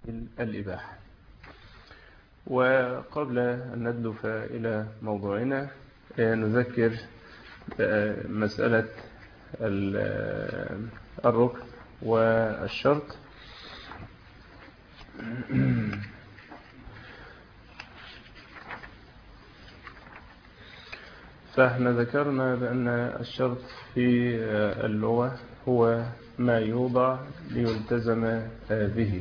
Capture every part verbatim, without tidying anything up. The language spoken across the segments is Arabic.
الإباحة. وقبل أن ندلف إلى موضوعنا نذكر مسألة الركن والشرط. فاحنا ذكرنا بأن الشرط في اللغة هو ما يوضع ليلتزم به،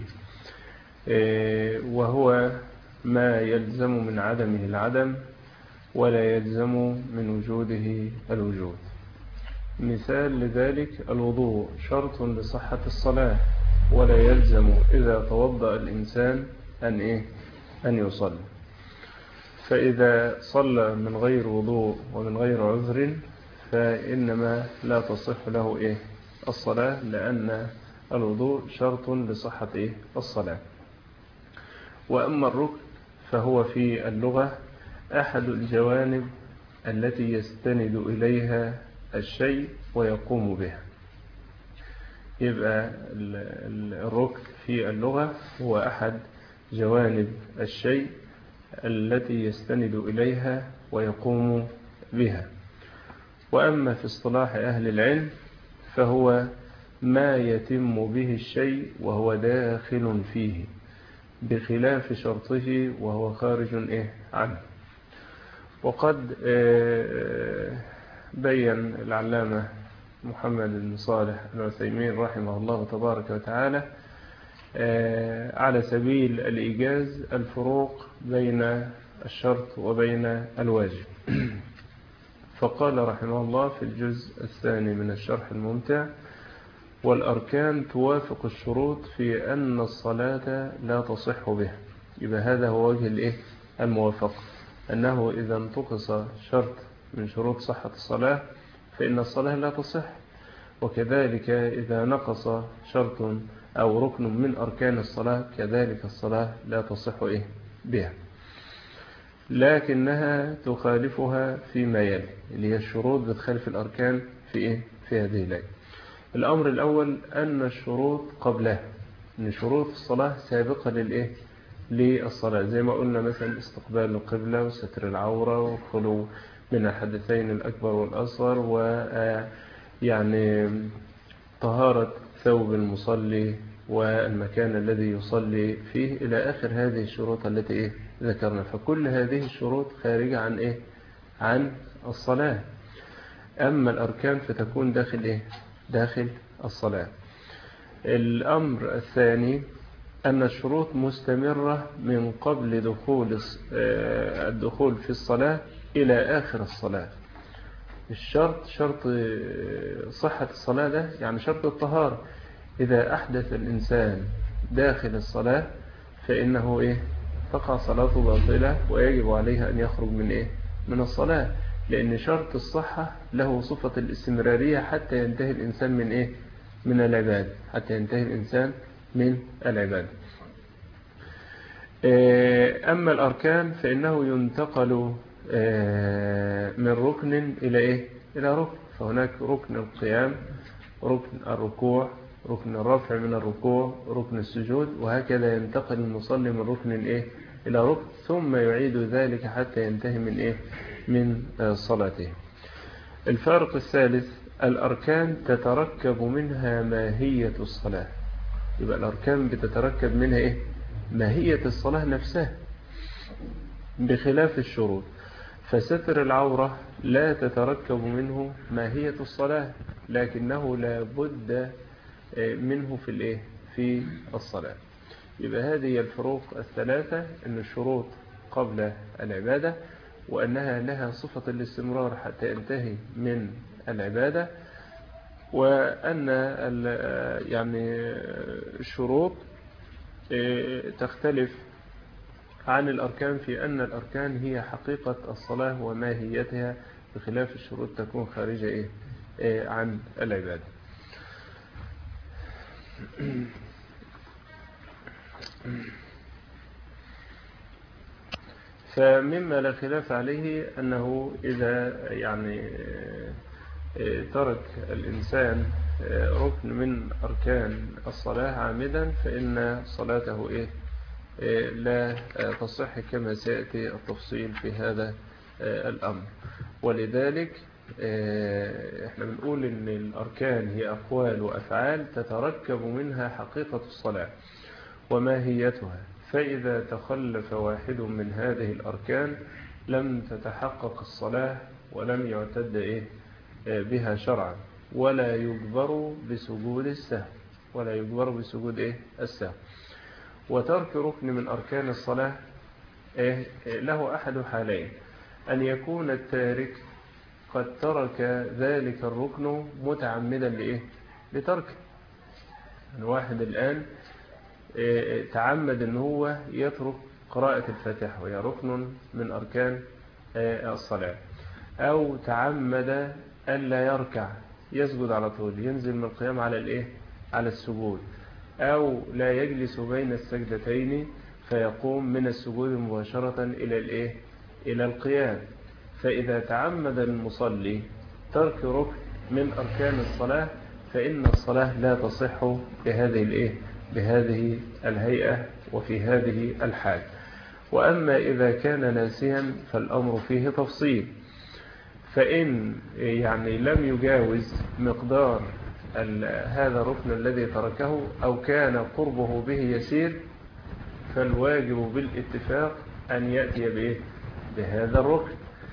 وهو ما يلزم من عدمه العدم ولا يلزم من وجوده الوجود. مثال لذلك الوضوء شرط لصحة الصلاة، ولا يلزم إذا توضأ الإنسان أن, إيه؟ أن يصلي. فإذا صلى من غير وضوء ومن غير عذر فإنما لا تصح له إيه؟ الصلاة، لأن الوضوء شرط لصحة إيه؟ الصلاة. وأما الركن فهو في اللغة أحد الجوانب التي يستند إليها الشيء ويقوم بها. يبقى الركن في اللغة هو أحد جوانب الشيء التي يستند إليها ويقوم بها. وأما في اصطلاح أهل العلم فهو ما يتم به الشيء وهو داخل فيه، بخلاف شرطه وهو خارج إيه عنه. وقد بين العلامة محمد بن صالح العثيمين رحمه الله تبارك وتعالى على سبيل الإيجاز الفروق بين الشرط وبين الواجب. فقال رحمه الله في الجزء الثاني من الشرح الممتع: والأركان توافق الشروط في أن الصلاة لا تصح به. يبقى هذا هو وجه الإيه؟ الموافقة، أنه إذا انتقص شرط من شروط صحة الصلاة فإن الصلاة لا تصح، وكذلك إذا نقص شرط أو ركن من أركان الصلاة كذلك الصلاة لا تصح إيه؟ بها. لكنها تخالفها فيما يلي، اللي هي الشروط بتخالف الأركان في إيه؟ في هذه الآية. الأمر الأول أن الشروط قبلها، أن شروط الصلاة سابقة للإيه؟ للصلاة، زي ما قلنا مثلا استقبال القبلة وستر العورة والخلو من الحدثين الأكبر والأصغر، ويعني طهارة ثوب المصلي والمكان الذي يصلي فيه إلى آخر هذه الشروط التي إيه؟ ذكرنا. فكل هذه الشروط خارجة عن إيه؟ عن الصلاة. أما الأركان فتكون داخل إيه؟ داخل الصلاة. الأمر الثاني أن الشروط مستمرة من قبل دخول الدخول في الصلاة إلى آخر الصلاة. الشرط شرط صحة الصلاة ده يعني شرط الطهارة. إذا أحدث الإنسان داخل الصلاة فإنه إيه؟ تقع صلاته باطلة ويجب عليه أن يخرج من إيه؟ من الصلاة، لأن شرط الصحة له صفة الاستمرارية حتى ينتهي الإنسان من إيه؟ من العبادة، حتى ينتهي الإنسان من العبادة. أما الأركان فإنه ينتقل من ركن إلى إيه؟ إلى ركن. فهناك ركن القيام، ركن الركوع، ركن الرفع من الركوع، ركن السجود، وهكذا ينتقل المصلي من ركن إيه؟ إلى ركن، ثم يعيد ذلك حتى ينتهي من إيه؟ من صلاته. الفارق الثالث: الأركان تتركب منها ماهية الصلاة. يبقى الأركان بتتركب منها إيه؟ ماهية الصلاة نفسها، بخلاف الشروط. فستر العورة لا تتركب منه ماهية الصلاة، لكنه لا بد منه في الإيه؟ في الصلاة. يبقى هذه الفروق الثلاثة: أن الشروط قبل العبادة، وأنها لها صفة الاستمرار حتى ينتهي من العبادة، وأن يعني الشروط تختلف عن الأركان في أن الأركان هي حقيقة الصلاة وماهيتها، بخلاف الشروط تكون خارجة إيه؟ إيه عن العبادة. فمما لا خلاف عليه أنه إذا يعني ترك الإنسان ركن من أركان الصلاة عامدا فإن صلاته إيه لا تصح كما سيأتي التفصيل في هذا الأمر. ولذلك احنا بنقول ان الأركان هي أقوال وأفعال تتركب منها حقيقة الصلاة وماهيتها، فإذا تخلف واحد من هذه الأركان لم تتحقق الصلاة ولم يعتد إيه بها شرعا، ولا يجبر بسجود السهو ولا يجبر بسجود إيه السهو. وترك ركن من أركان الصلاة إيه له أحد حالين: أن يكون التارك قد ترك ذلك الركن متعمدا لإيه لتركه. الواحد الآن إيه تعمد أنه هو يترك قراءة الفاتحة وهي ركن من أركان إيه الصلاة، أو تعمد ألا يركع يسجد على طول، ينزل من القيام على الإيه على السجود، أو لا يجلس بين السجدتين فيقوم من السجود مباشرة إلى الإيه إلى القيام. فإذا تعمد المصلي ترك ركن من أركان الصلاة فإن الصلاة لا تصح بهذه الإيه بهذه الهيئة وفي هذه الحال. وأما إذا كان ناسيا فالأمر فيه تفصيل، فإن يعني لم يجاوز مقدار هذا الركن الذي تركه أو كان قربه به يسير فالواجب بالاتفاق أن يأتي به بهذا الركن.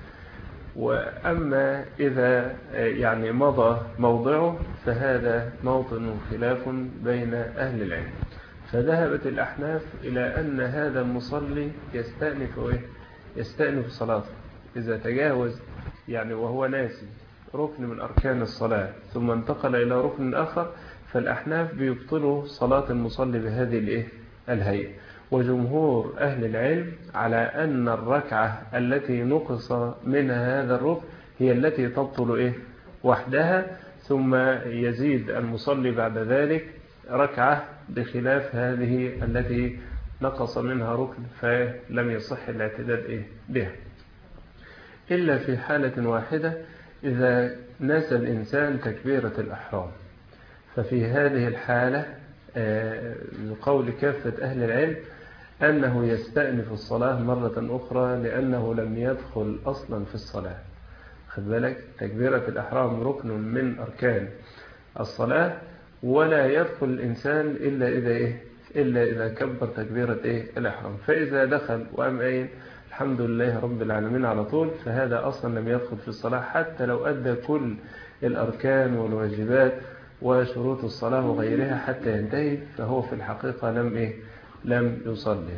وأما إذا يعني مضى موضعه فهذا موطن خلاف بين أهل العلم. فذهبت الأحناف إلى أن هذا المصلي يستأنف إيه؟ يستأنف صلاته إذا تجاوز يعني وهو ناسي ركن من أركان الصلاة ثم انتقل إلى ركن آخر، فالأحناف بيبطلوا صلاة المصلي بهذه الإيه الهيئة. وجمهور أهل العلم على أن الركعة التي نقص منها هذا الركن هي التي تبطل إيه وحدها، ثم يزيد المصلي بعد ذلك ركعة بخلاف هذه التي نقص منها ركن فلم يصح الاعتداد إيه بها، إلا في حالة واحدة: إذا نسى الإنسان تكبيرة الإحرام. ففي هذه الحالة بقول كافة أهل العلم أنه يستأنف الصلاة مرة أخرى لأنه لم يدخل أصلا في الصلاة. خد بالك، تكبيرة الإحرام ركن من أركان الصلاة، ولا يدخل الإنسان إلا إذا إيه إلا إذا كبر تكبيرة إيه الإحرام. فإذا دخل وأم أين الحمد لله رب العالمين على طول، فهذا أصلا لم يدخل في الصلاة حتى لو أدى كل الأركان والواجبات وشروط الصلاة وغيرها حتى ينتهي، فهو في الحقيقة لم إيه لم يصلي.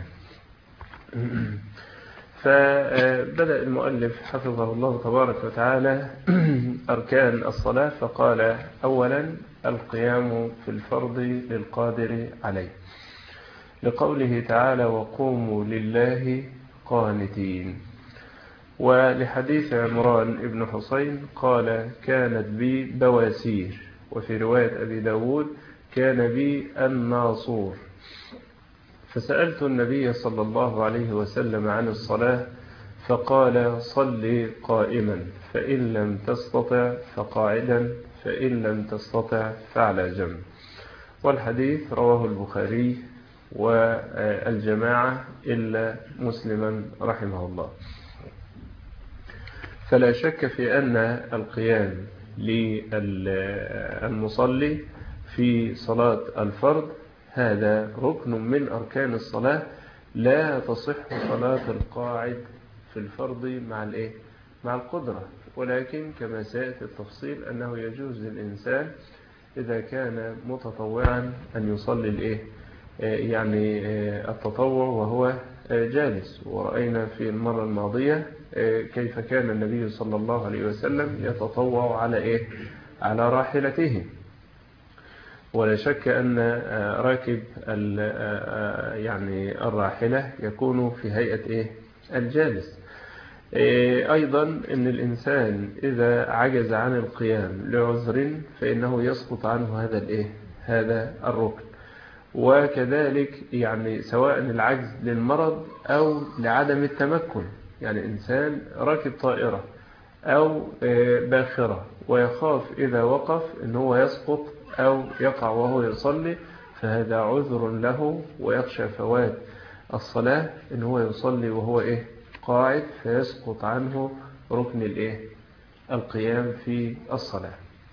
فبدأ المؤلف حفظه الله تبارك وتعالى أركان الصلاة، فقال: أولا القيام في الفرض للقادر عليه، لقوله تعالى: وقوموا لله قانتين. ولحديث عمران بن حسين قال: كانت بي بواسير. وفي رواية أبي داود: كان بي الناصور. فسألت النبي صلى الله عليه وسلم عن الصلاة فقال: صل قائما، فإن لم تستطع فقاعدا، فإن لم تستطع فعلى جنب. والحديث رواه البخاري والجماعة إلا مسلما رحمه الله. فلا شك في أن القيام للمصلي في صلاة الفرض هذا ركن من أركان الصلاة، لا تصح صلاة القاعد في الفرض مع الإيه؟ مع القدرة. ولكن كما سيأتي التفصيل أنه يجوز للإنسان إذا كان متطوعا أن يصلي الإيه؟ يعني التطوع وهو جالس. ورأينا في المرة الماضية كيف كان النبي صلى الله عليه وسلم يتطوع على إيه؟ على راحلته. ولا شك أن راكب يعني الراحلة يكون في هيئة إيه؟ الجالس. أيضا أن الإنسان إذا عجز عن القيام لعذر فإنه يسقط عنه هذا الإيه؟ هذا الركن. وكذلك يعني سواء العجز للمرض أو لعدم التمكن، يعني إنسان راكب طائرة أو باخرة ويخاف إذا وقف أنه يسقط أو يقع وهو يصلي فهذا عذر له، ويخشى فوات الصلاة إن هو يصلي وهو إيه قاعد فيسقط عنه ركن الإيه القيام في الصلاة.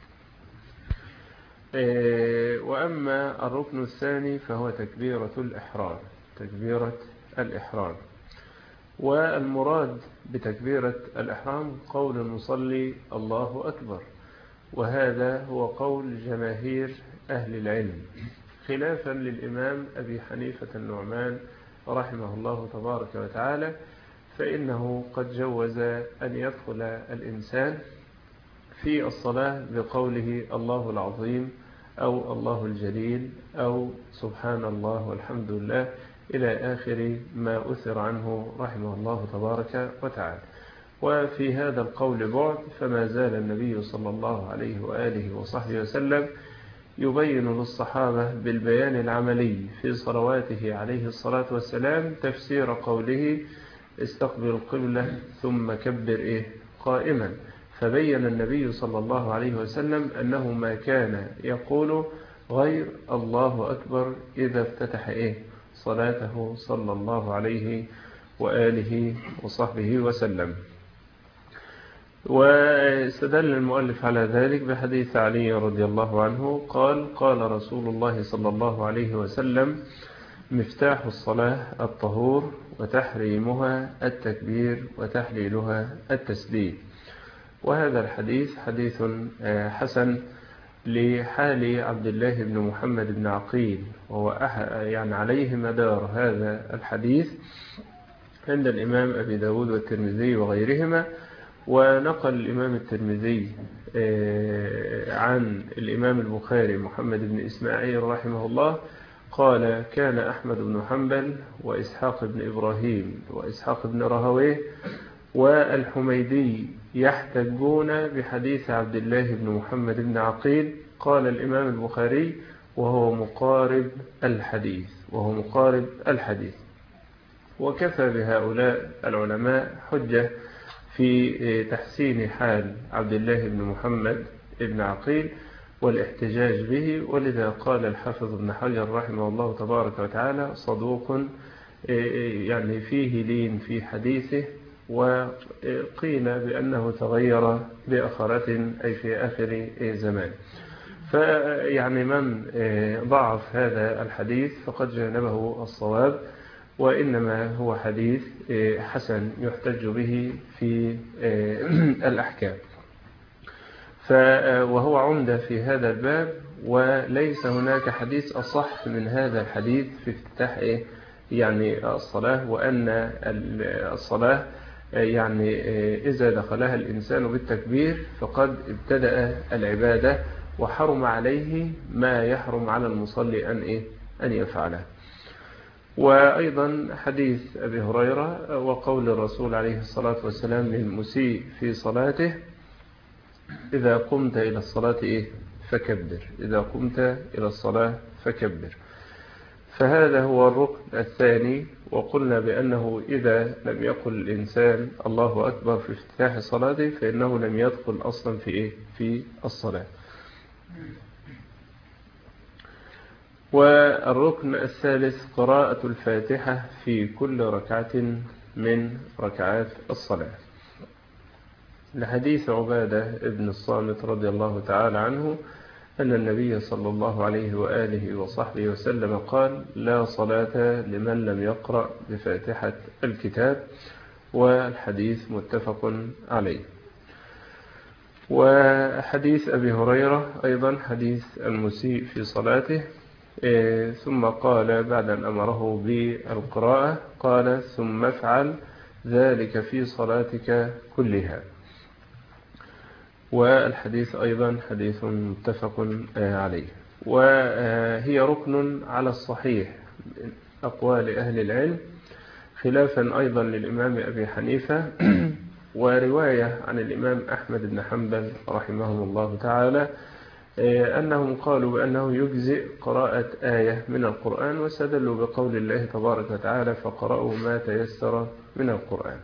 وأما الركن الثاني فهو تكبيرة الإحرام تكبيرة الإحرام والمراد بتكبيرة الإحرام قول المصلي الله أكبر، وهذا هو قول جماهير أهل العلم، خلافا للإمام أبي حنيفة النعمان رحمه الله تبارك وتعالى، فإنه قد جوز أن يدخل الإنسان في الصلاة بقوله الله العظيم أو الله الجليل أو سبحان الله والحمد لله إلى آخر ما أثر عنه رحمه الله تبارك وتعالى. وفي هذا القول بعد، فما زال النبي صلى الله عليه وآله وصحبه وسلم يبين للصحابة بالبيان العملي في صلواته عليه الصلاة والسلام تفسير قوله استقبل القبلة ثم كبر إيه قائما. فبين النبي صلى الله عليه وسلم أنه ما كان يقول غير الله أكبر إذا افتتح إيه صلاته صلى الله عليه وآله وصحبه وسلم. واستدل المؤلف على ذلك بحديث علي رضي الله عنه قال قال رسول الله صلى الله عليه وسلم مفتاح الصلاة الطهور وتحريمها التكبير وتحليلها التسليم. وهذا الحديث حديث حسن لحال عبد الله بن محمد بن عقيل، وهو يعني عليه مدار هذا الحديث عند الإمام أبي داود والترمذي وغيرهما. ونقل الإمام الترمذي عن الإمام البخاري محمد بن إسماعيل رحمه الله قال كان أحمد بن حنبل وإسحاق بن إبراهيم وإسحاق بن راهويه والحميدي يحتجون بحديث عبد الله بن محمد بن عقيل. قال الإمام البخاري وهو مقارب الحديث وهو مقارب الحديث وكفى بهؤلاء العلماء حجة في تحسين حال عبد الله بن محمد بن عقيل والاحتجاج به. ولذا قال الحافظ ابن حجر رحمه الله تبارك وتعالى صدوق يعني فيه لين في حديثه، وقيل بأنه تغير بأخرة أي في آخر زمان. فيعني من ضعف هذا الحديث فقد جانبه الصواب، وإنما هو حديث حسن يحتج به في الأحكام، وهو عمدة في هذا الباب. وليس هناك حديث أصح من هذا الحديث في افتتاح يعني الصلاة، وأن الصلاة يعني إذا دخلها الإنسان بالتكبير فقد ابتدأ العبادة وحرم عليه ما يحرم على المصلي أن إيه أن يفعله. وأيضا حديث أبي هريرة وقول الرسول عليه الصلاة والسلام للمسيء في صلاته إذا قمت إلى الصلاة إيه فكبر إذا قمت إلى الصلاة فكبر. فهذا هو الركن الثاني. وقلنا بأنه إذا لم يقل الإنسان الله أكبر في افتتاح صلاته فإنه لم يدخل أصلا في إيه في الصلاة. والركن الثالث قراءة الفاتحة في كل ركعة من ركعات الصلاة، لحديث عبادة ابن الصامت رضي الله تعالى عنه أن النبي صلى الله عليه وآله وصحبه وسلم قال لا صلاة لمن لم يقرأ بفاتحة الكتاب. والحديث متفق عليه. وحديث أبي هريرة أيضا حديث المسيء في صلاته، ثم قال بعد أن أمره بالقراءة قال ثم افعل ذلك في صلاتك كلها. والحديث أيضا حديث متفق عليه. وهي ركن على الصحيح من أقوال أهل العلم، خلافا أيضا للإمام أبي حنيفة ورواية عن الإمام أحمد بن حنبل رحمه الله تعالى أنهم قالوا بأنه يجزئ قراءة آية من القرآن، واستدلوا بقول الله تبارك وتعالى فقرأوا ما تيسر من القرآن.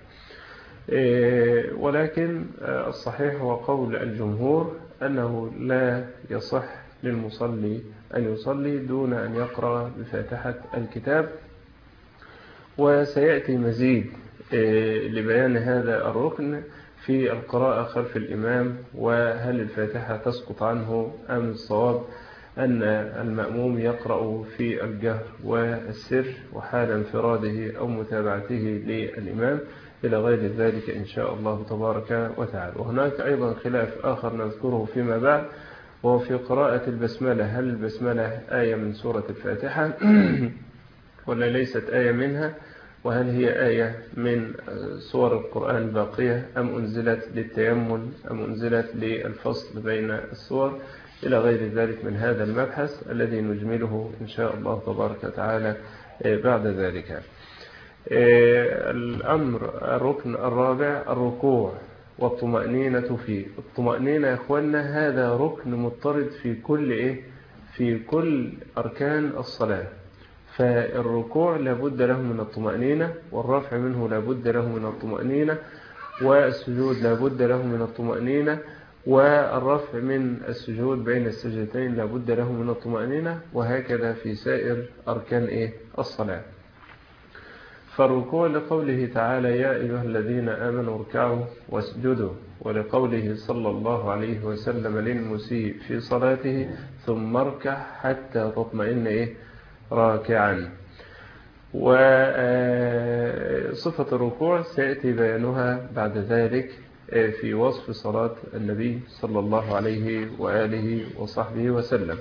ولكن الصحيح هو قول الجمهور أنه لا يصح للمصلي أن يصلي دون أن يقرأ بفاتحة الكتاب. وسيأتي مزيد لبيان هذا الركن في القراءة خلف الإمام، وهل الفاتحة تسقط عنه أم الصواب أن المأموم يقرأ في الجهر والسر وحال انفراده أو متابعته للإمام إلى غير ذلك إن شاء الله تبارك وتعالى. وهناك أيضا خلاف آخر نذكره فيما بعد، وهو في قراءة البسملة، هل البسملة آية من سورة الفاتحة ولا ليست آية منها، وهل هي آية من سور القرآن الباقية أم أنزلت للتيمم أم أنزلت للفصل بين السور إلى غير ذلك من هذا المبحث الذي نجمله إن شاء الله تبارك وتعالى بعد ذلك. الأمر الركن الرابع الركوع والطمأنينة فيه. الطمأنينة يا أخوانا هذا ركن مضطرد في كل إيه؟ في كل أركان الصلاة. فالركوع لابد له من الطمأنينة، والرفع منه لابد له من الطمأنينة، والسجود لابد له من الطمأنينة، والرفع من السجود بين السجدتين لابد له من الطمأنينة، وهكذا في سائر أركان إيه؟ الصلاة. فالركوع لقوله تعالى يا أيها الذين آمنوا اركعوا واسجدوا، ولقوله صلى الله عليه وسلم للمسيء في صلاته ثم اركع حتى تطمئن إيه؟ راكعا. وصفة الركوع سيأتي بيانها بعد ذلك في وصف صلاة النبي صلى الله عليه وآله وصحبه وسلم.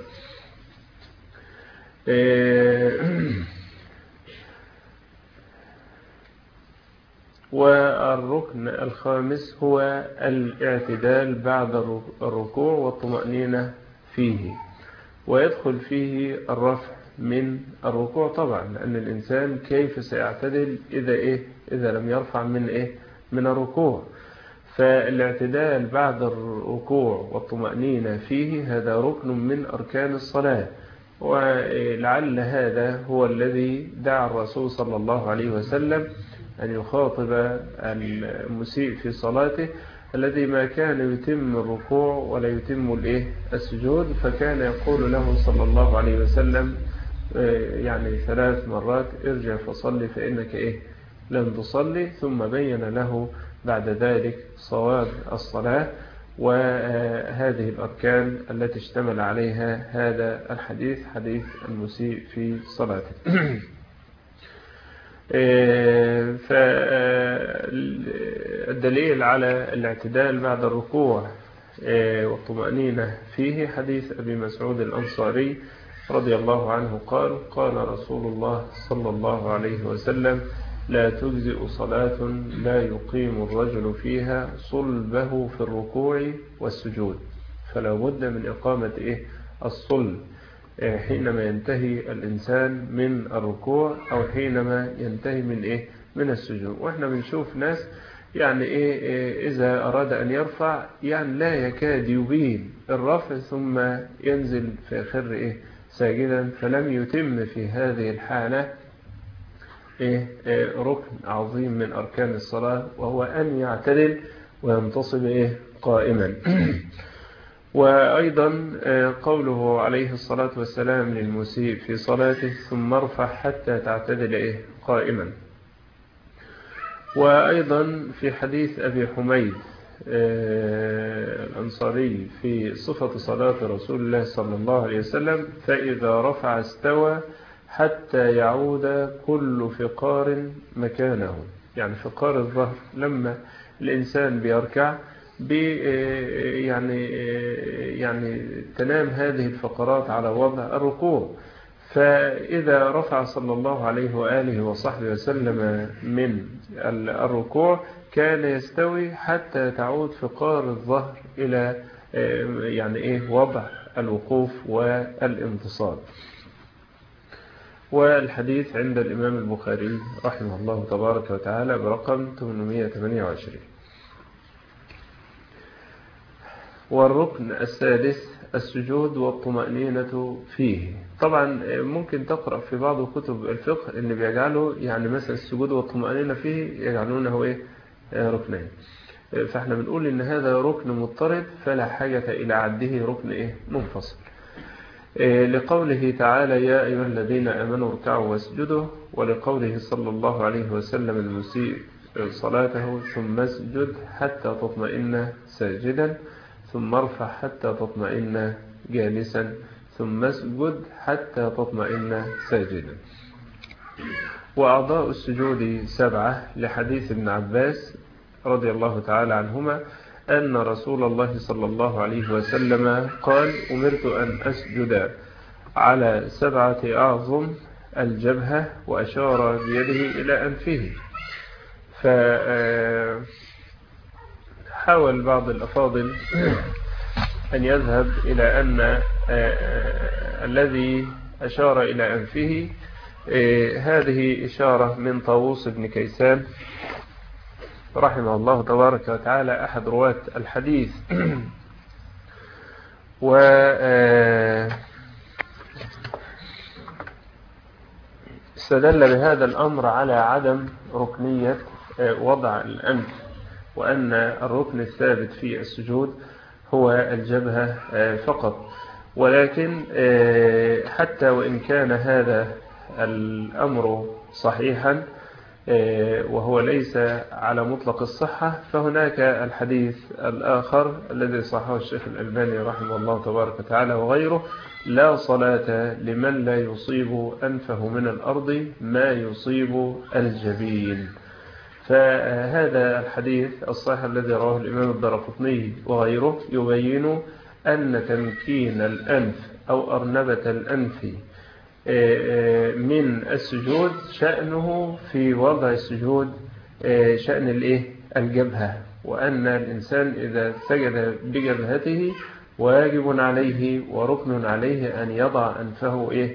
والركن الخامس هو الاعتدال بعد الركوع والطمأنينة فيه، ويدخل فيه الرفع من الركوع طبعا، لأن الإنسان كيف سيعتدل إذا إيه إذا لم يرفع من إيه من الركوع. فالاعتدال بعد الركوع والطمأنينة فيه هذا ركن من أركان الصلاة، ولعل هذا هو الذي دعا الرسول صلى الله عليه وسلم أن يخاطب المسيء في صلاته الذي ما كان يتم الركوع ولا يتم الإيه السجود، فكان يقول له صلى الله عليه وسلم يعني ثلاث مرات ارجع فصلي فإنك إيه لم تصلي، ثم بين له بعد ذلك صواب الصلاة وهذه الأركان التي اشتمل عليها هذا الحديث، حديث المسيء في صلاته. فالدليل على الاعتدال بعد الركوع والطمأنينة فيه حديث أبي مسعود الأنصاري رضي الله عنه قال قال رسول الله صلى الله عليه وسلم لا تجزئ صلاة لا يقيم الرجل فيها صلبه في الركوع والسجود. فلا بد من إقامة إيه الصلب حينما ينتهي الإنسان من الركوع أو حينما ينتهي من إيه من السجود. وإحنا بنشوف ناس يعني إيه, إيه إذا أراد أن يرفع يعني لا يكاد يبين الرفع ثم ينزل في آخر إيه ساجدا، فلم يتم في هذه الحالة إيه إيه ركن عظيم من أركان الصلاة، وهو أن يعتدل وينتصب إيه قائما. وأيضا قوله عليه الصلاة والسلام للمسيء في صلاته ثم ارفع حتى تعتدل إيه قائما. وأيضا في حديث أبي حميد الأنصاري في صفة صلاة رسول الله صلى الله عليه وسلم فإذا رفع استوى حتى يعود كل فقار مكانه. يعني فقار الظهر لما الإنسان بيركع بي يعني يعني تنام هذه الفقرات على وضع الركوع، فإذا رفع صلى الله عليه وآله وصحبه وسلم من الركوع كان يستوي حتى تعود فقار الظهر إلى يعني إيه وضع الوقوف والانتصاب. والحديث عند الإمام البخاري رحمه الله تبارك وتعالى برقم ثمانمائة وثمانية وعشرين. والركن السادس السجود والطمأنينة فيه. طبعا ممكن تقرأ في بعض كتب الفقه اللي بيجعله يعني مثلا السجود والطمأنينة فيه يجعلونه إيه ركنين، فاحنا بنقول إن هذا ركن مضطرد فلا حاجة إلى عده ركن إيه منفصل. لقوله تعالى يا أيها الذين آمنوا اركعوا واسجدوا، ولقوله صلى الله عليه وسلم المسيء صلاته ثم اسجد حتى تطمئن ساجدا، ثم ارفع حتى تطمئن جالسا، ثم اسجد حتى تطمئن ساجدا. وأعضاء السجود سبعة لحديث ابن عباس رضي الله تعالى عنهما أن رسول الله صلى الله عليه وسلم قال أمرت أن أسجد على سبعة أعظم الجبهة، وأشار بيده إلى أنفه. فحاول بعض الأفاضل أن يذهب إلى أن الذي أشار إلى أنفه هذه إشارة من طاووس بن كيسان رحمه الله تبارك وتعالى أحد رواة الحديث. و استدل بهذا الأمر على عدم ركنية وضع الأنف، وأن الركن الثابت في السجود هو الجبهة فقط. ولكن حتى وإن كان هذا الأمر صحيحا وهو ليس على مطلق الصحة، فهناك الحديث الآخر الذي صححه الشيخ الألباني رحمه الله تبارك وتعالى وغيره: لا صلاة لمن لا يصيب أنفه من الأرض ما يصيب الجبين. فهذا الحديث الصحيح الذي رواه الإمام الدارقطني وغيره يبين أن تمكين الأنف أو أرنبة الأنف من السجود شأنه في وضع السجود شأن الإيه؟ الجبهة، وأن الإنسان إذا سجد بجبهته واجب عليه وركن عليه أن يضع أنفه إيه؟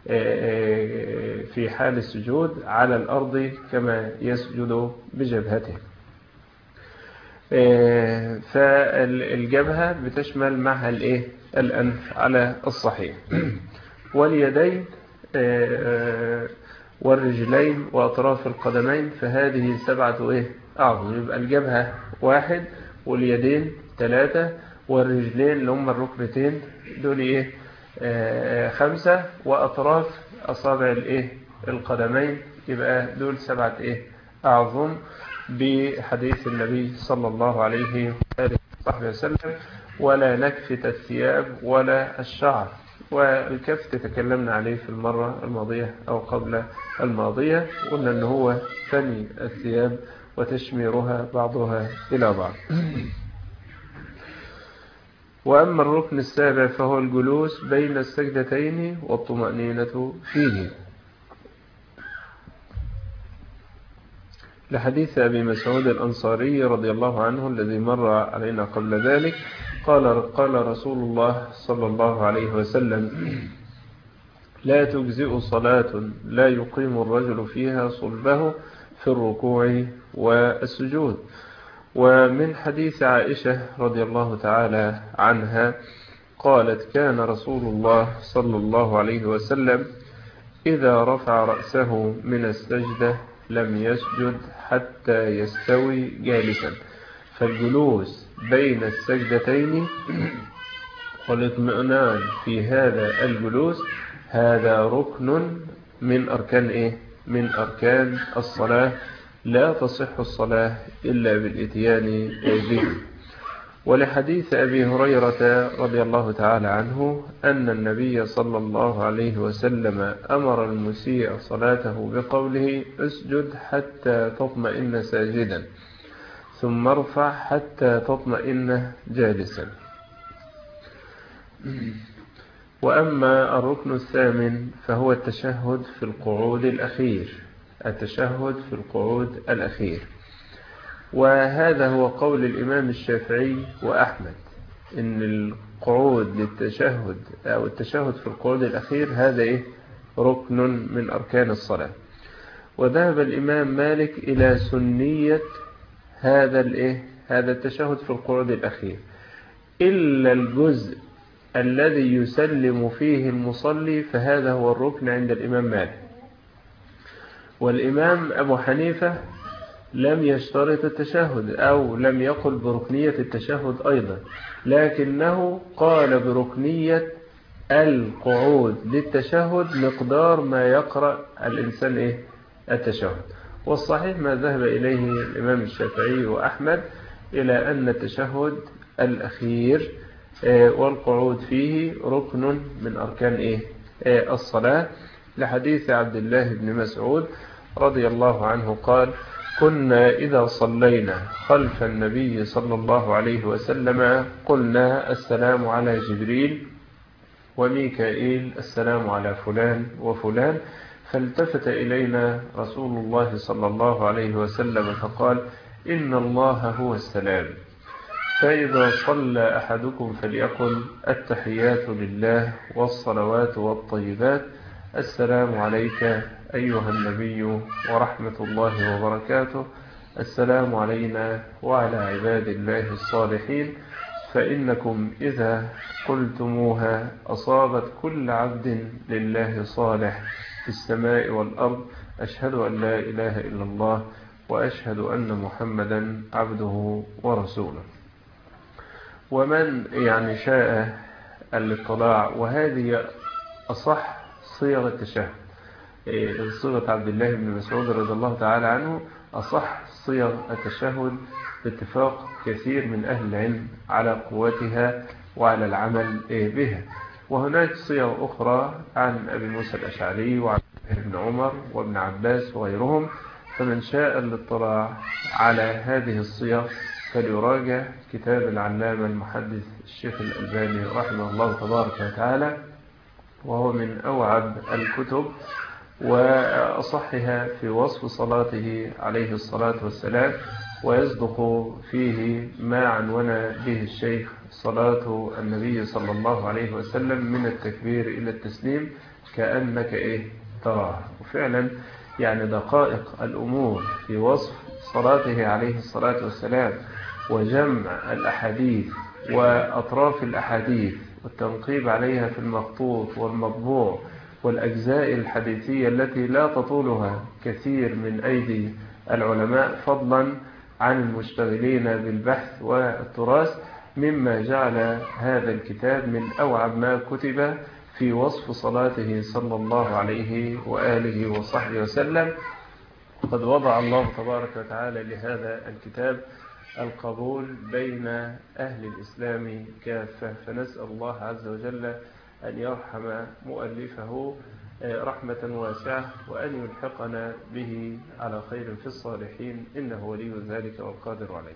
في حال السجود على الأرض كما يسجد بجبهته. فالجبهة بتشمل معها الإيه؟ الأنف على الصحيح. واليدين والرجلين وأطراف القدمين، فهذه سبعة إيه؟ أعظم. يبقى الجبهة واحد، واليدين ثلاثة، والرجلين اللي هم الركبتين دول إيه؟ آه خمسة، وأطراف أصابع الإيه؟ القدمين، يبقى دول سبعة إيه؟ أعظم، بحديث النبي صلى الله عليه وآله وسلم: ولا نكفت الثياب ولا الشعر. والكف تكلمنا عليه في المرة الماضية أو قبل الماضية، قلنا أنه هو ثني الثياب وتشميرها بعضها إلى بعض. وأما الركن السابع فهو الجلوس بين السجدتين والطمأنينة فيه، لحديث أبي مسعود الأنصاري رضي الله عنه الذي مر علينا قبل ذلك. قال قال رسول الله صلى الله عليه وسلم: لا تجزئ صلاة لا يقيم الرجل فيها صلبه في الركوع والسجود. ومن حديث عائشة رضي الله تعالى عنها قالت: كان رسول الله صلى الله عليه وسلم إذا رفع رأسه من السجدة لم يسجد حتى يستوي جالسا. فالجلوس بين السجدتين والاطمئنان في هذا الجلوس هذا ركن من أركان إيه؟ من أركان الصلاة، لا تصح الصلاة إلا بالإتيان به. ولحديث أبي هريرة رضي الله تعالى عنه أن النبي صلى الله عليه وسلم أمر المسيء صلاته بقوله: اسجد حتى تطمئن ساجدا، ثم ارفع حتى تطمئن جالسا. وأما الركن الثامن فهو التشهد في القعود الأخير، التشهد في القعود الأخير. وهذا هو قول الإمام الشافعي وأحمد، إن القعود للتشهد أو التشهد في القعود الأخير هذا إيه؟ ركن من أركان الصلاة. وذهب الإمام مالك إلى سنية هذا الإيه؟ هذا التشهد في القعود الأخير، إلا الجزء الذي يسلم فيه المصلي، فهذا هو الركن عند الإمام مالك. والإمام أبو حنيفة لم يشترط التشهد أو لم يقل بركنية التشهد أيضا، لكنه قال بركنية القعود للتشهد مقدار ما يقرأ الإنسان إيه التشهد. والصحيح ما ذهب إليه الإمام الشافعي وأحمد إلى أن التشهد الأخير والقعود فيه ركن من أركان إيه الصلاة، لحديث عبد الله بن مسعود رضي الله عنه قال: كنا إذا صلينا خلف النبي صلى الله عليه وسلم قلنا السلام على جبريل وميكائيل السلام على فلان وفلان، فالتفت إلينا رسول الله صلى الله عليه وسلم فقال: إن الله هو السلام، فإذا صلى أحدكم فليقل التحيات لله والصلوات والطيبات، السلام عليك أيها النبي ورحمة الله وبركاته، السلام علينا وعلى عباد الله الصالحين، فإنكم إذا قلتموها أصابت كل عبد لله صالح في السماء والأرض، أشهد أن لا إله إلا الله وأشهد أن محمدا عبده ورسوله. ومن يعني شاء الاطلاع، وهذه أصح صيغ التشهد، صيغة عبد الله بن مسعود رضي الله تعالى عنه أصح صيغ التشهد باتفاق كثير من أهل العلم على قوتها وعلى العمل بها. وهناك صيغ أخرى عن أبي موسى الأشعري وعن ابن عمر وابن عباس وغيرهم، فمن شاء الاطلاع على هذه الصيغ فليراجع كتاب العلامة المحدث الشيخ الألباني رحمه الله تبارك وتعالى، وهو من أوعب الكتب وأصحها في وصف صلاته عليه الصلاة والسلام، ويصدق فيه ما عنون به الشيخ صلاة النبي صلى الله عليه وسلم من التكبير إلى التسليم كأنك إيه تراه. وفعلا يعني دقائق الأمور في وصف صلاته عليه الصلاة والسلام وجمع الأحاديث وأطراف الأحاديث والتنقيب عليها في المخطوط والمطبوع والأجزاء الحديثية التي لا تطولها كثير من أيدي العلماء فضلا عن المشتغلين بالبحث والتراث، مما جعل هذا الكتاب من أوعب ما كتب في وصف صلاته صلى الله عليه وآله وصحبه وسلم. قد وضع الله تبارك وتعالى لهذا الكتاب القبول بين أهل الإسلام كافة، فنسأل الله عز وجل أن يرحم مؤلفه رحمة واسعة وأن يلحقنا به على خير في الصالحين، إنه ولي ذلك والقادر عليه.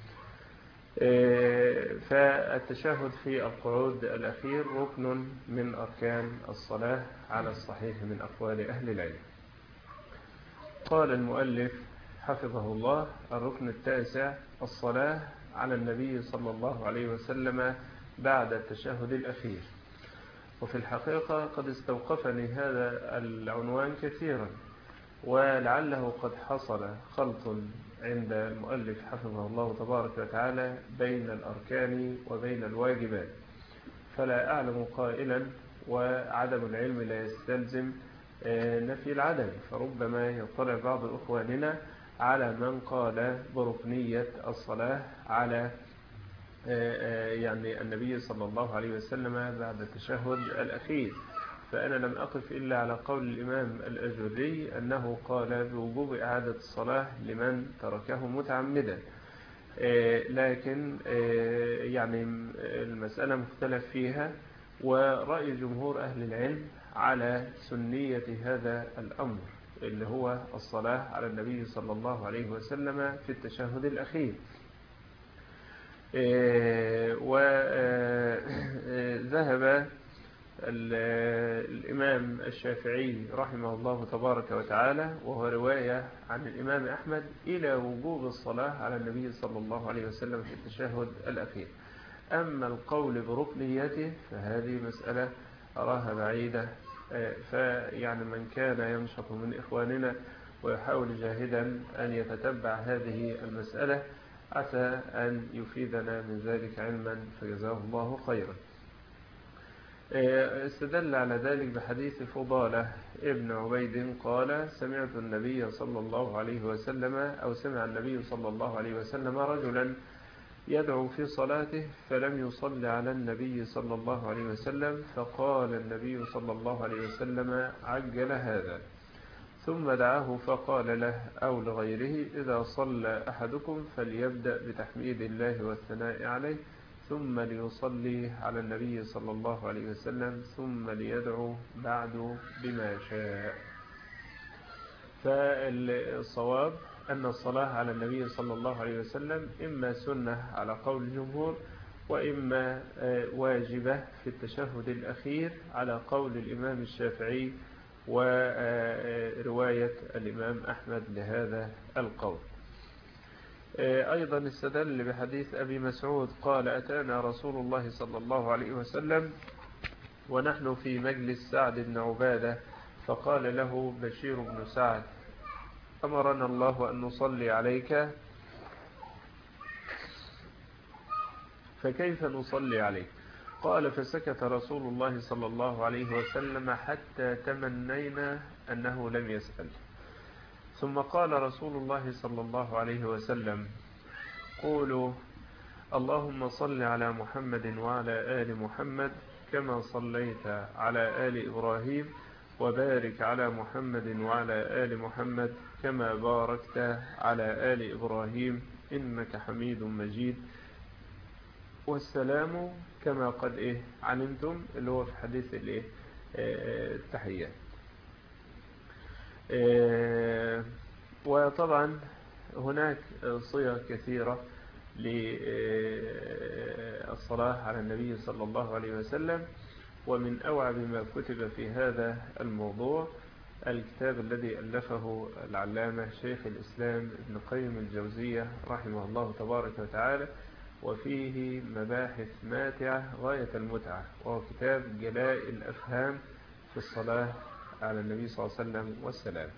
فالتشهد في القعود الأخير ركن من أركان الصلاة على الصحيح من أقوال أهل العلم. قال المؤلف حفظه الله: الركن التاسع الصلاة على النبي صلى الله عليه وسلم بعد التشهد الأخير. وفي الحقيقة قد استوقفني هذا العنوان كثيرا، ولعله قد حصل خلط عند المؤلف حفظه الله تبارك وتعالى بين الأركان وبين الواجبات، فلا أعلم قائلا وعدم العلم لا يستلزم نفي العدم، فربما يطلع بعض إخواننا على من قال بركنية الصلاة على يعني النبي صلى الله عليه وسلم بعد التشهد الأخير، فأنا لم أقف إلا على قول الإمام الأجري أنه قال بوجوب إعادة الصلاة لمن تركه متعمدا، لكن يعني المسألة مختلف فيها، ورأي جمهور أهل العلم على سنية هذا الأمر اللي هو الصلاة على النبي صلى الله عليه وسلم في التشهد الأخير. وذهب الإمام الشافعي رحمه الله تبارك وتعالى، وهو رواية عن الإمام أحمد، إلى وجوب الصلاة على النبي صلى الله عليه وسلم في التشهد الأخير. أما القول بركنيته فهذه مسألة أراها بعيدة، فيعني من كان ينشط من إخواننا ويحاول جاهدا أن يتتبع هذه المسألة عسى أن يفيدنا من ذلك علما فجزاه الله خيرا. استدل على ذلك بحديث فضالة ابن عبيد قال: سمعت النبي صلى الله عليه وسلم أو سمع النبي صلى الله عليه وسلم رجلا يدعو في صلاته فلم يصل على النبي صلى الله عليه وسلم، فقال النبي صلى الله عليه وسلم: عجل هذا. ثم دعاه فقال له أو لغيره: إذا صلى أحدكم فليبدأ بتحميد الله والثناء عليه، ثم ليصلي على النبي صلى الله عليه وسلم، ثم ليدعو بعد بما شاء. فالصواب أن الصلاة على النبي صلى الله عليه وسلم إما سنة على قول الجمهور، وإما واجبة في التشهد الأخير على قول الإمام الشافعي ورواية الإمام أحمد لهذا القول. أيضا استدل بحديث أبي مسعود قال: أتانا رسول الله صلى الله عليه وسلم ونحن في مجلس سعد بن عبادة، فقال له بشير بن سعد: أمرنا الله أن نصلي عليك، فكيف نصلي عليك؟ قال: فسكت رسول الله صلى الله عليه وسلم حتى تمنينا أنه لم يسأل. ثم قال رسول الله صلى الله عليه وسلم: قولوا اللهم صل على محمد وعلى آل محمد كما صليت على آل إبراهيم، وبارك على محمد وعلى آل محمد كما باركت على آل إبراهيم إنك حميد مجيد، والسلام كما قد إيه علمتم، اللي هو في حديث الإيه التحيات. وطبعا هناك صيغ كثيرة للصلاة على النبي صلى الله عليه وسلم، ومن أوعب ما كتب في هذا الموضوع الكتاب الذي ألفه العلامة شيخ الإسلام ابن قيم الجوزية رحمه الله تبارك وتعالى، وفيه مباحث ماتعة غاية المتعة، وهو كتاب جلاء الأفهام في الصلاة على النبي صلى الله عليه وسلم والسلام.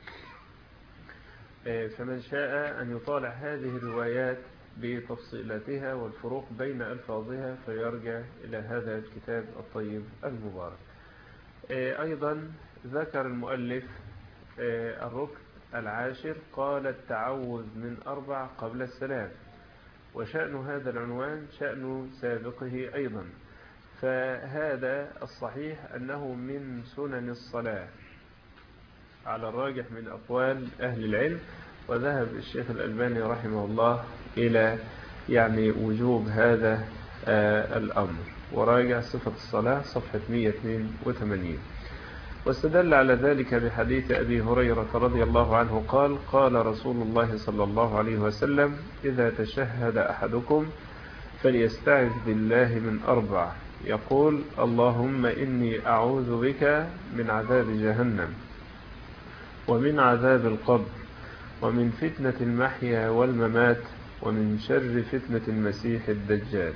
فمن شاء أن يطالع هذه الروايات بتفصيلاتها والفروق بين ألفاظها فيرجع إلى هذا الكتاب الطيب المبارك. أيضا ذكر المؤلف الركن العاشر، قال: التعوذ من أربع قبل السلام. وشأن هذا العنوان شأن سابقه أيضا، فهذا الصحيح أنه من سنن الصلاة على الراجح من أقوال أهل العلم، وذهب الشيخ الألباني رحمه الله إلى يعني وجوب هذا آه الأمر، وراجع صفة الصلاة صفحة مئة واثنين وثمانين. واستدل على ذلك بحديث أبي هريرة رضي الله عنه قال: قال رسول الله صلى الله عليه وسلم: إذا تشهد أحدكم فليستعذ بالله من أربع، يقول: اللهم إني أعوذ بك من عذاب جهنم، ومن عذاب القبر، ومن فتنة المحيا والممات، ومن شر فتنة المسيح الدجال.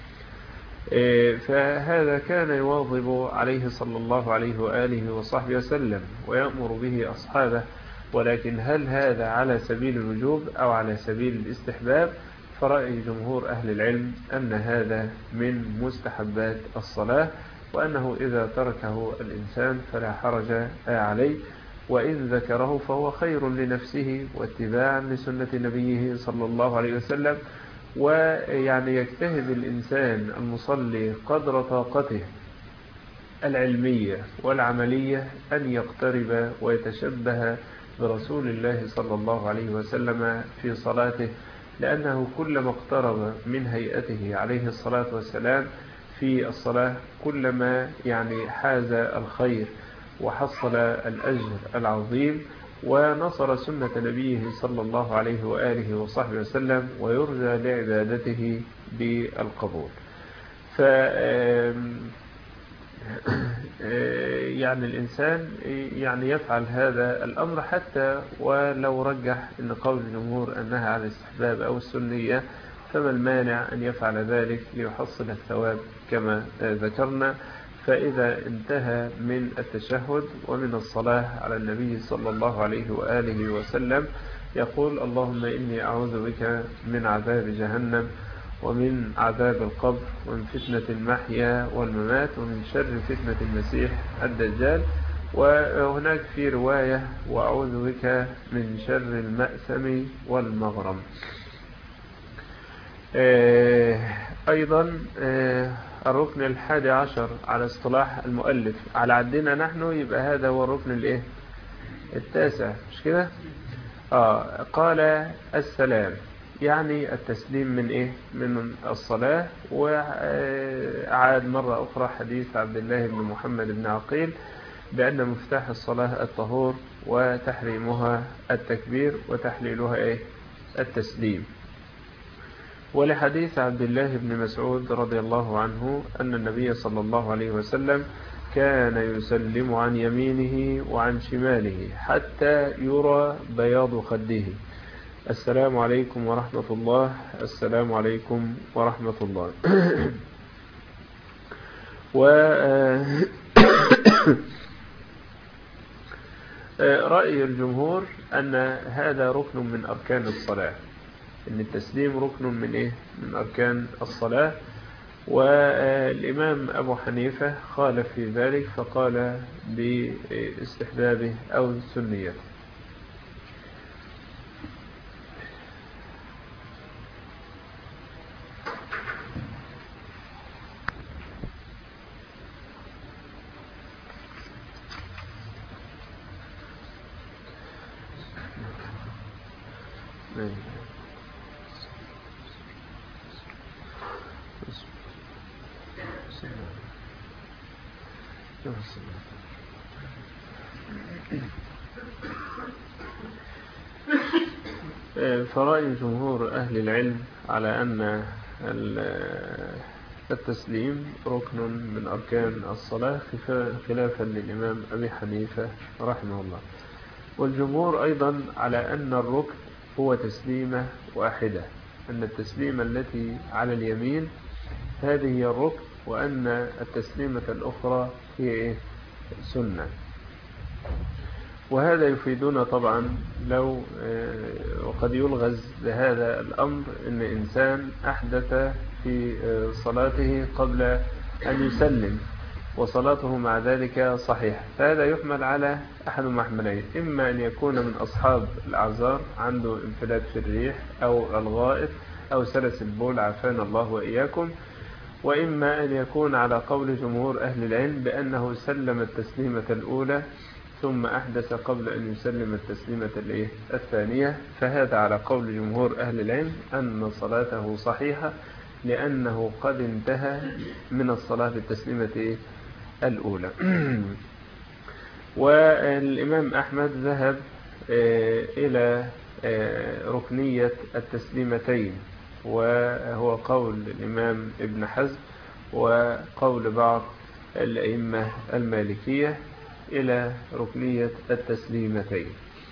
فهذا كان يواظب عليه صلى الله عليه وآله وصحبه وسلم ويأمر به أصحابه، ولكن هل هذا على سبيل الوجوب أو على سبيل الاستحباب؟ فرأي جمهور أهل العلم أن هذا من مستحبات الصلاة، وأنه إذا تركه الإنسان فلا حرج عليه، وإن ذكره فهو خير لنفسه واتباعا لسنة نبيه صلى الله عليه وسلم. ويعني يجتهد الإنسان المصلي قدر طاقته العلمية والعملية أن يقترب ويتشبه برسول الله صلى الله عليه وسلم في صلاته، لأنه كلما اقترب من هيئته عليه الصلاة والسلام في الصلاة كلما يعني حاز الخير وحصل الأجر العظيم، ونصر سنة نبيه صلى الله عليه وآله وصحبه وسلم، ويرجى لعبادته بالقبول. ف يعني الإنسان يعني يفعل هذا الأمر حتى ولو رجح أن قول الجمهور أنها على الاستحباب أو السنية، فما المانع أن يفعل ذلك ليحصل الثواب كما ذكرنا. فإذا انتهى من التشهد ومن الصلاة على النبي صلى الله عليه وآله وسلم يقول: اللهم إني أعوذ بك من عذاب جهنم، ومن عذاب القبر، ومن فتنة المحيا والممات، ومن شر فتنة المسيح الدجال. وهناك في رواية: وأعوذ بك من شر المأثم والمغرم. أيضا الركن الحادي عشر على اصطلاح المؤلف على عدنا نحن، يبقى هذا هو الركن الايه التاسع، مش كده؟ آه قال السلام، يعني التسليم من إيه؟ من الصلاة. وأعاد مرة أخرى حديث عبد الله بن محمد بن عقيل بأن مفتاح الصلاة الطهور وتحريمها التكبير وتحليلها إيه؟ التسليم. ولحديث عبد الله بن مسعود رضي الله عنه أن النبي صلى الله عليه وسلم كان يسلم عن يمينه وعن شماله حتى يرى بياض خده: السلام عليكم ورحمة الله، السلام عليكم ورحمة الله. ورأي الجمهور أن هذا ركن من أركان الصلاة، أن التسليم ركن من إيه؟ من أركان الصلاة. والإمام أبو حنيفة خالف في ذلك فقال باستحبابه أو سنيته. فرأي جمهور أهل العلم على أن التسليم ركن من أركان الصلاة خلافا للإمام أبي حنيفة رحمه الله. والجمهور أيضا على أن الركن هو تسليمة واحدة، أن التسليمة التي على اليمين هذه هي الركن، وأن التسليمة الأخرى هي إيه؟ سنة. وهذا يفيدنا طبعا لو وقد يلغز لهذا الأمر أن إنسان أحدث في صلاته قبل أن يسلم وصلاته مع ذلك صحيح، فهذا يحمل على أحد محملين: إما أن يكون من أصحاب الأعذار عنده انفلات في الريح أو الغائط أو سلس البول عافانا الله وإياكم، وإما أن يكون على قول جمهور أهل العلم بأنه سلم التسليمة الأولى ثم أحدث قبل أن يسلم التسليمة الثانية، فهذا على قول جمهور أهل العلم أن صلاته صحيحة لأنه قد انتهى من الصلاة بالتسليمة الأولى. والإمام أحمد ذهب إلى ركنية التسليمتين، وهو قول الإمام ابن حزم وقول بعض الأئمة المالكية إلى ركنية التسليمتين.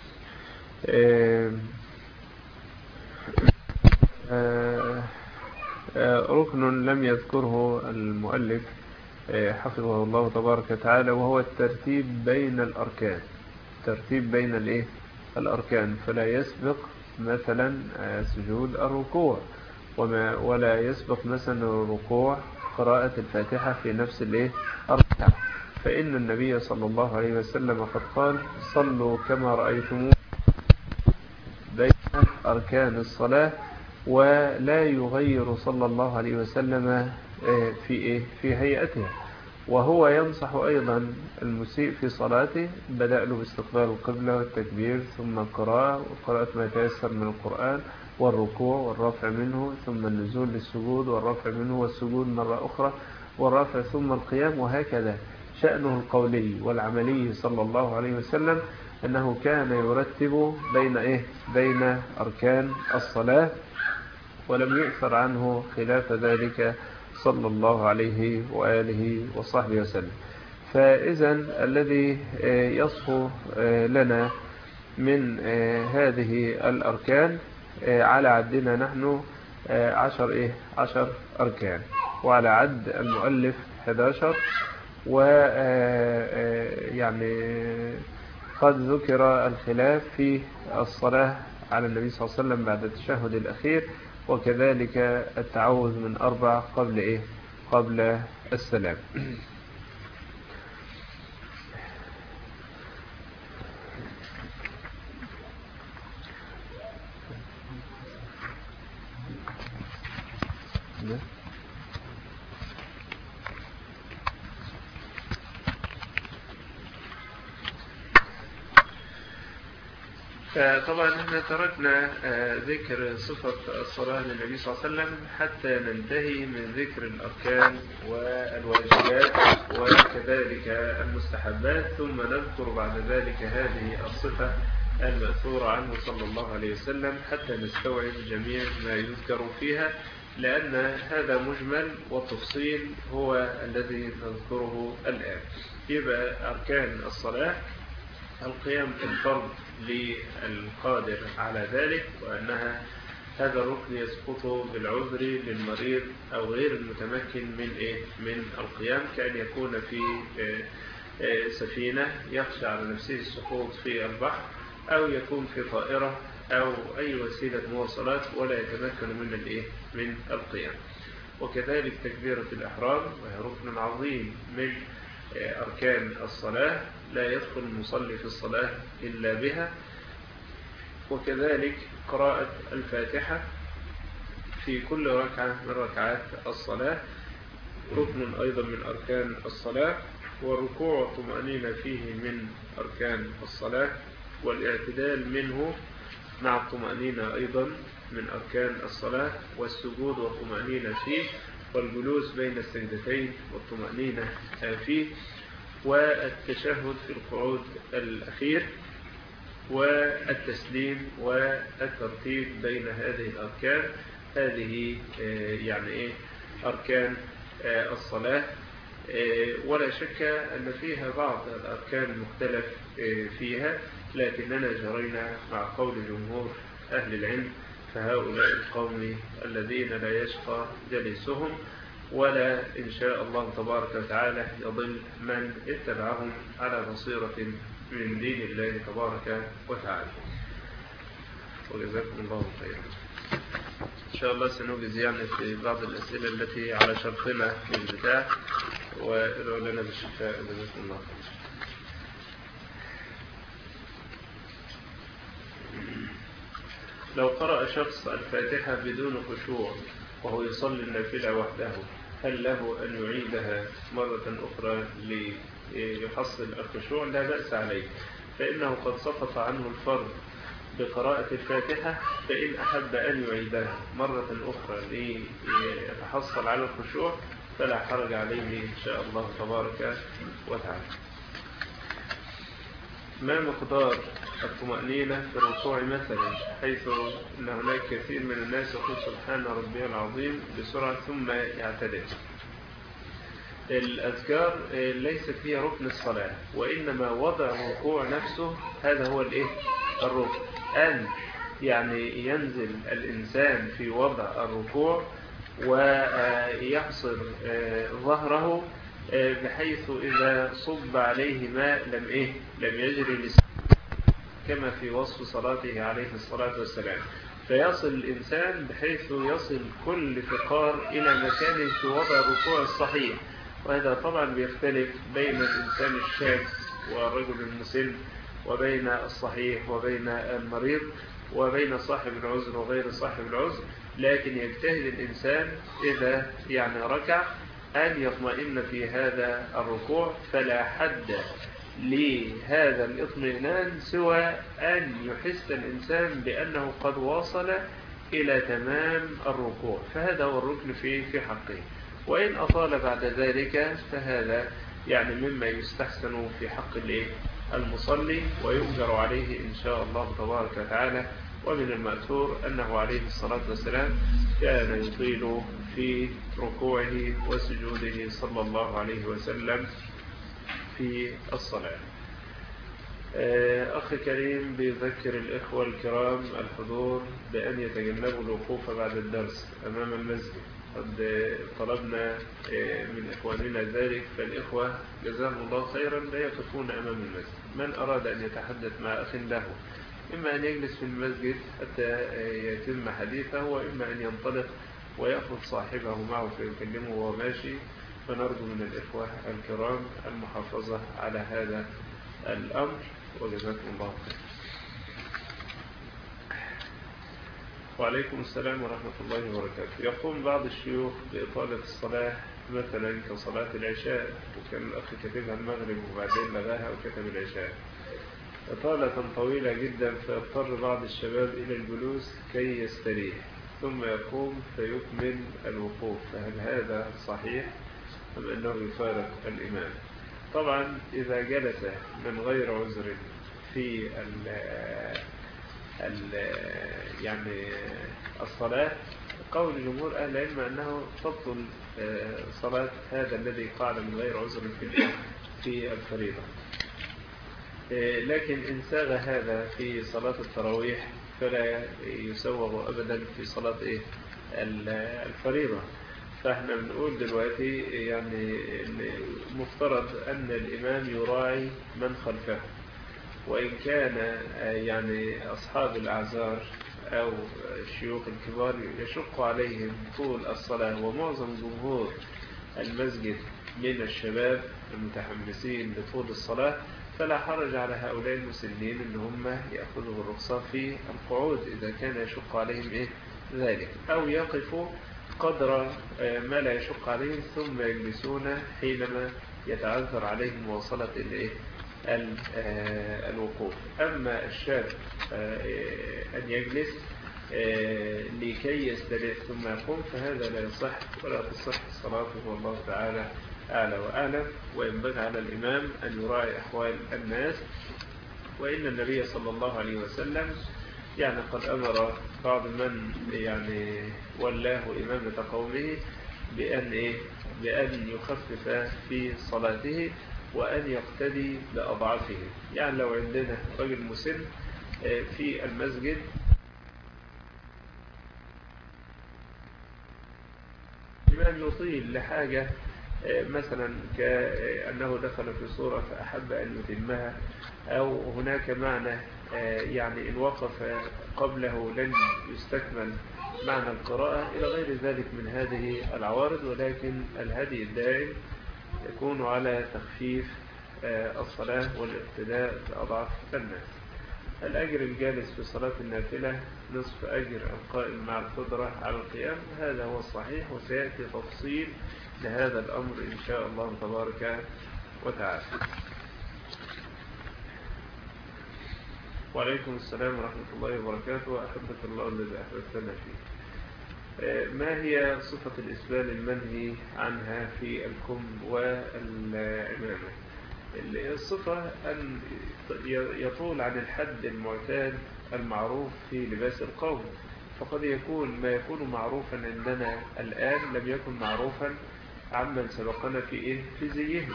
ركن لم يذكره المؤلف حفظه الله تبارك وتعالى، وهو الترتيب بين الأركان، ترتيب بين الإيه؟ الأركان، فلا يسبق مثلا سجود الركوع، وما ولا يسبق مثلا الركوع قراءة الفاتحة في نفس الإيه؟ الركعة، فإن النبي صلى الله عليه وسلم قد قال: صلوا كما رأيتمون بين أركان الصلاة، ولا يغير صلى الله عليه وسلم في إيه؟ في هيئته. وهو ينصح أيضا المسيء في صلاته، بدأ له باستقبال القبلة والتكبير ثم القراءة وقراءة ما يتيسر من القرآن والركوع والرفع منه ثم النزول للسجود والرفع منه والسجود مرة أخرى والرفع ثم القيام، وهكذا شأنه القولي والعملي صلى الله عليه وسلم أنه كان يرتب بين إيه؟ بين أركان الصلاة، ولم يؤثر عنه خلاف ذلك صلى الله عليه وآله وصحبه وسلم. فإذا الذي يصفو لنا من هذه الأركان على عدنا نحن عشر إيه؟ عشر أركان، وعلى عد المؤلف أحد عشر. ويعني قد ذكر الخلاف في الصلاة على النبي صلى الله عليه وسلم بعد التشهد الأخير، وكذلك التعوذ من أربع قبل إيه؟ قبل السلام. ده طبعا احنا تركنا ذكر صفة الصلاة للنبي صلى الله عليه وسلم حتى ننتهي من ذكر الأركان والواجبات وكذلك المستحبات، ثم نذكر بعد ذلك هذه الصفة المأثورة عنه صلى الله عليه وسلم حتى نستوعب جميع ما يذكر فيها، لأن هذا مجمل والتفصيل هو الذي نذكره الآن. يبقى أركان الصلاة: القيام بالفرض للقادر على ذلك، وأنها هذا الركن يسقط بالعذر للمريض أو غير المتمكن من إيه؟ من القيام، كأن يكون في سفينة يخشى على نفسه السقوط في البحر، أو يكون في طائرة أو أي وسيلة مواصلات ولا يتمكن من الإيه؟ من القيام. وكذلك تكبيرة الإحرام، وهي ركن عظيم من أركان الصلاة، لا يدخل المصلي في الصلاة إلا بها. وكذلك قراءة الفاتحة في كل ركعة من ركعات الصلاة ركن أيضا من أركان الصلاة، والركوع والطمأنينة فيه من أركان الصلاة، والاعتدال منه مع الطمأنينة أيضا من أركان الصلاة، والسجود والطمأنينة فيه، والجلوس بين السجدتين والطمأنينة فيه، والتشهد في القعود الأخير، والتسليم والترتيب بين هذه الأركان. هذه يعني إيه أركان الصلاة، ولا شك أن فيها بعض الأركان المختلف فيها، لكننا جرينا مع قول جمهور أهل العلم، فهؤلاء القوم الذين لا يشقى جليسهم، ولا إن شاء الله تبارك وتعالى يضل من اتبعهم على بصيرة من دين الله تبارك وتعالى. وجزاكم الله خيرا. إن شاء الله سنوجز يعني في بعض الأسئلة التي على شرطنا في البتاع، وادعوا لنا بالشفاء. جزاكم الله خيرا. لو قرأ شخص الفاتحة بدون خشوع وهو يصلي النافلة وحده، هل له أن يعيدها مرة أخرى ليحصل الخشوع؟ لا بأس عليه، فإنه قد سقط عنه الفرض بقراءة الفاتحة، فإن أحب أن يعيدها مرة أخرى ليتحصل على الخشوع فلا حرج عليه إن شاء الله تبارك وتعالى. ما مقدار الطمأنينة في الركوع مثلا، حيث أن هناك كثير من الناس يقول سبحان ربي العظيم بسرعة ثم يعتدل؟ الأذكار ليست هي ركن الصلاة، وإنما وضع الركوع نفسه هذا هو الإيه؟ الركن. أن يعني ينزل الإنسان في وضع الركوع ويحصر ظهره بحيث إذا صب عليه ماء لم إيه لم يجري لسانه، كما في وصف صلاته عليه الصلاة والسلام، فيصل الإنسان بحيث يصل كل فقار إلى مكان في وضع الركوع الصحيح. وهذا طبعا بيختلف بين الإنسان الشاذ والرجل المسن، وبين الصحيح وبين المريض، وبين صاحب العذر وغير صاحب العذر، لكن يجتهد الإنسان إذا يعني ركع أن يطمئن في هذا الركوع، فلا حد لهذا الاطمئنان سوى أن يحس الإنسان بأنه قد وصل إلى تمام الركوع، فهذا هو الركن في في حقه. وإن أطال بعد ذلك فهذا يعني مما يستحسن في حق المصلي ويؤجر عليه إن شاء الله تبارك وتعالى. ومن المأثور أنه عليه الصلاة والسلام كان يطيل في ركوعه وسجوده صلى الله عليه وسلم في الصلاة. أخي كريم بيذكر الإخوة الكرام الحضور بأن يتجنبوا الوقوف بعد الدرس أمام المسجد، قد طلبنا من إخواننا ذلك، فالإخوة جزاهم الله خيرا لا يقفون أمام المسجد. من أراد أن يتحدث مع أخ له إما أن يجلس في المسجد حتى يتم حديثه، وإما أن ينطلق ويأخذ صاحبه معه فيكلمه وهو ماشي. فنرجو من الإخوة الكرام المحافظة على هذا الأمر، وجزاكم الله خير. وعليكم السلام ورحمة الله وبركاته. يقوم بعض الشيوخ بإطالة الصلاة مثلا كصلاة العشاء، وكان الأخ كتبها المغرب وبعدين لغاها وكتب العشاء إطالة طويلة جدا، فيضطر بعض الشباب إلى الجلوس كي يستريح ثم يقوم فيكمل الوقوف، فهل هذا صحيح أم أنه يفارق الإمام؟ طبعا إذا جلس من غير عذر في ال ال يعني الصلاة، قول جمهور أهل العلم أنه تبطل صلاة هذا الذي قال من غير عذر في الفريضة. لكن إن ساغ هذا في صلاة التراويح فلا يسوغ أبدا في صلاة الفريضة. فاحنا بنقول دلوقتي يعني مفترض أن الإمام يراعي من خلفه، وإن كان يعني أصحاب الأعذار أو الشيوخ الكبار يشق عليهم طول الصلاة، ومعظم جمهور المسجد من الشباب المتحمسين لطول الصلاة، فلا حرج على هؤلاء المسلمين أن هم يأخذوا الرخصة في القعود إذا كان يشق عليهم إيه ذلك، أو يقفوا قدر ما لا يشق عليهم ثم يجلسون حينما يتعذر عليهم مواصلة الإيه الوقوف. أما الشاب أن يجلس لكي يستريح ثم يقوم فهذا لا يصح ولا تصح صلاته، والله تعالى أعلى وأعلم. وينبغي على الإمام أن يراعي أحوال الناس، وإن النبي صلى الله عليه وسلم يعني قد أمر بعض من يعني ولاه إمامة قومه بأن, إيه؟ بأن يخفف في صلاته وأن يقتدي بأضعافهم. يعني لو عندنا رجل مسن في المسجد الإمام يطيل لحاجة مثلا كأنه دخل في صورة فأحب أن يتمها، أو هناك معنى يعني إن وقف قبله لن يستكمل معنى القراءة إلى غير ذلك من هذه العوارض، ولكن الهدي الدائم يكون على تخفيف الصلاة والاقتداء بأضعاف الناس. الأجر الجالس في صلاة النافلة نصف أجر القائم مع القدرة على القيام، هذا هو الصحيح، وسيأتي تفصيل لهذا الأمر إن شاء الله تبارك وتعالى. وعليكم السلام ورحمة الله وبركاته، وأحبك الله الذي أحببتنا فيه. ما هي صفة الإسبال المنهي عنها في الكم والعمامة؟ الصفة أن يطول عن الحد المعتاد المعروف في لباس القوم، فقد يكون ما يكون معروفا عندنا الآن لم يكن معروفا عمن سبقنا في إيه في زيه.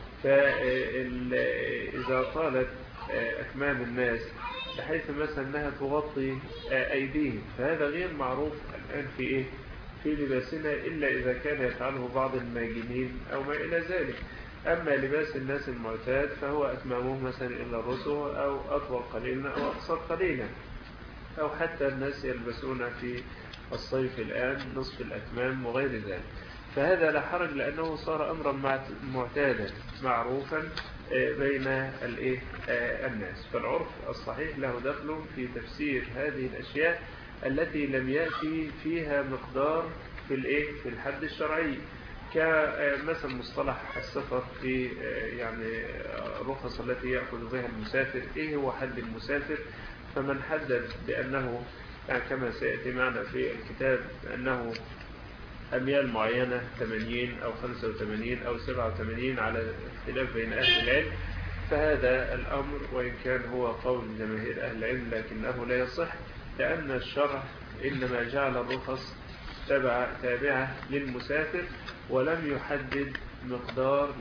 فإذا طالت أكمام الناس بحيث مثلا أنها تغطي أيديهم، فهذا غير معروف الآن في إيه في لباسنا، إلا إذا كان يفعله بعض الماجنين أو ما إلى ذلك. أما لباس الناس المعتاد فهو أكمامه مثلا إلى الرسل أو أطول قليلا أو أقصر قليلا، أو حتى الناس يلبسون في الصيف الآن نصف الأكمام وغير ذلك. فهذا لا حرج لأنه صار أمرا معتادا معروفا بين الناس. فالعرف الصحيح له دخل في تفسير هذه الأشياء التي لم يأتي فيها مقدار في في الحد الشرعي، كمثل مصطلح السفر في يعني الرخص التي يأخذ بها المسافر، إيه هو حد المسافر؟ فمن حدد بأنه كما سيأتي معنا في الكتاب أنه أميال معينة ثمانين أو خمسة وثمانين أو سبعة وثمانين على اختلاف بين أهل العلم، فهذا الأمر وإن كان هو قول جماهير أهل العلم لكنه لا يصح، لأن الشرع إنما جعل الرخص تابعة للمسافر ولم يحدد مقدار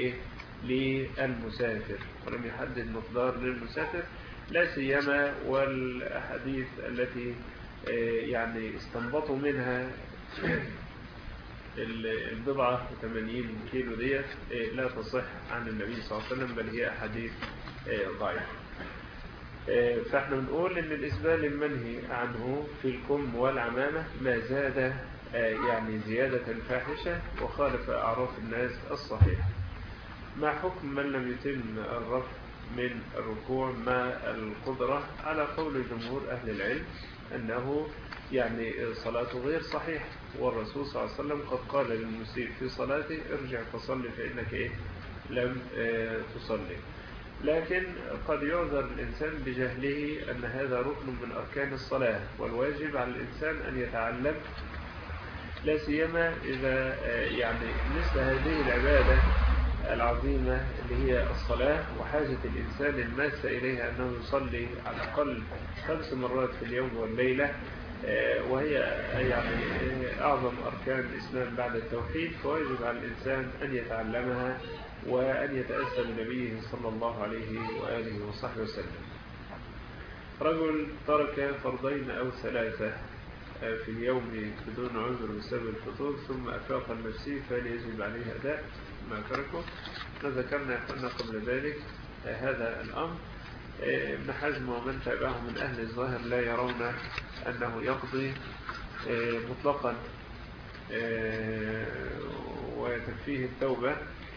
للمسافر ولم يحدد مقدار للمسافر لا سيما والأحاديث التي يعني استنبطوا منها البضعة وثمانين كيلو ديت لا تصح عن النبي صلى الله عليه وسلم، بل هي أحاديث ضعيفة. فاحنا بنقول ان الإسبال المنهي عنه في الكم والعمامة ما زاد يعني زيادة فاحشة وخالف أعراف الناس الصحيح. ما حكم من لم يتم الرفع من الركوع مع القدرة؟ على قول جمهور أهل العلم أنه يعني صلاته غير صحيح، والرسول صلى الله عليه وسلم قد قال للمسيء في صلاته ارجع فصلي فإنك إيه لم تصلي. لكن قد يعذر الإنسان بجهله أن هذا ركن من أركان الصلاة، والواجب على الإنسان أن يتعلم، لا سيما إذا يعني مثل هذه العبادة العظيمة اللي هي الصلاة، وحاجة الإنسان الماسة إليها أنه يصلي على الأقل خمس مرات في اليوم والليلة، وهي يعني أعظم أركان الإسلام بعد التوحيد، فواجب على الإنسان أن يتعلمها وأن يتأسى بنبيه صلى الله عليه وآله وصحبه وسلم. رجل ترك فرضين أو ثلاثة في اليوم بدون عذر بسبب الفطور ثم أفاق النفسي، فهل يجب عليه أداء ما تركه؟ ذكرنا يقولنا قبل ذلك هذا الأمر. ابن حزم ومن تابعه من أهل الظاهر لا يرون أنه يقضي مطلقا وتكفيه التوبة،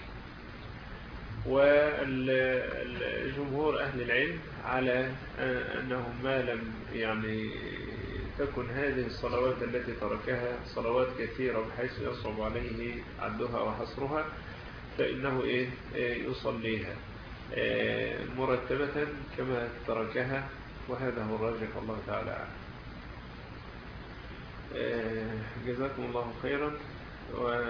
والجمهور أهل العلم على أنه ما لم يعني تكن هذه الصلوات التي تركها صلوات كثيرة بحيث يصعب عليه عدها وحصرها، فإنه إيه يصليها مرتبة كما تركها، وهذا هو الراجح الله تعالى. جزاكم الله خيرا. و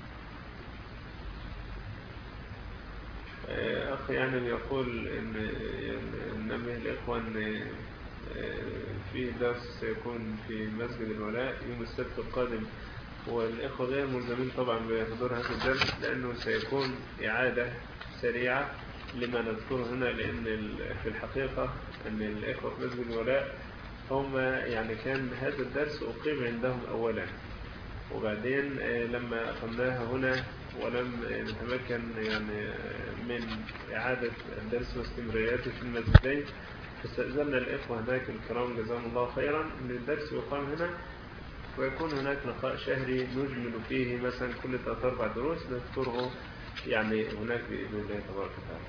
أخي يعني يقول إن نبه الإخوة أن في درس سيكون في مسجد الولاء يوم السبت القادم، والإخوة غير ملزمين طبعا بحضور هذا الدرس لأنه سيكون إعادة سريعة لما نذكره هنا، لأن في الحقيقة أن الإخوة في مسجد الولاء هم يعني كان هذا الدرس أقيم عندهم أولا، وبعدين لما أقمناها هنا ولم نتمكن يعني من إعادة الدرس واستمرارياته في المسجدين، فاستأذننا الإخوة هناك الكرام جزاهم الله خيرا أن الدرس يقام هنا، ويكون هناك لقاء شهري نجمل فيه مثلا كل ثلاث أربع دروس نذكره يعني هناك بإذن الله تبارك وتعالى.